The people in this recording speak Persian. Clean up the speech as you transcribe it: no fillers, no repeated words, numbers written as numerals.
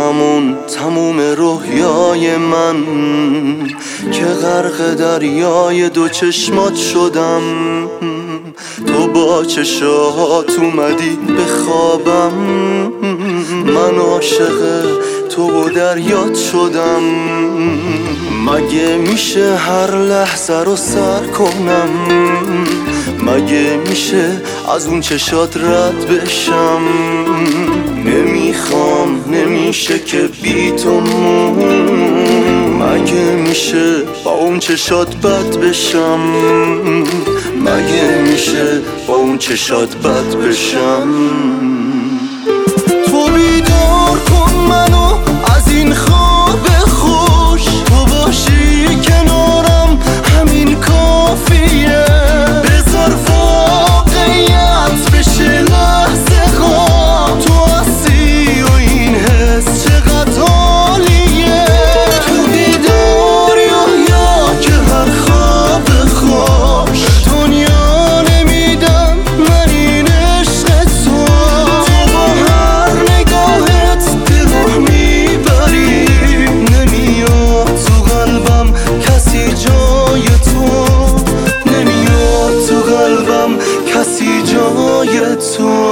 تموم رویای من که غرق دریای دو چشمات شدم. تو با چشات اومدی به خوابم، من عاشق تو و دریات شدم. مگه میشه هر لحظه رو سر کنم؟ مگه میشه از اون چشات رد بشم؟ نمیخوام، نمیشه که بی تو مگه میشه با اون چشات بد بشم؟ مگه میشه با اون چشات بد بشم؟ تو بیدار کن منو از این خواب خوش، تو باشی کنارم همین کافیه. بذار واقعیت بشه لحظه خواب، تو هستی و این حس چقدر عالیه. تو بیداری یا که هر خواب خوش دنیا نمیدم من این عشق تو. تو با هر نگاهت دلو میبری، نمیاد تو قلبم کسی جای تو، نمیاد تو قلبم کسی جای تو.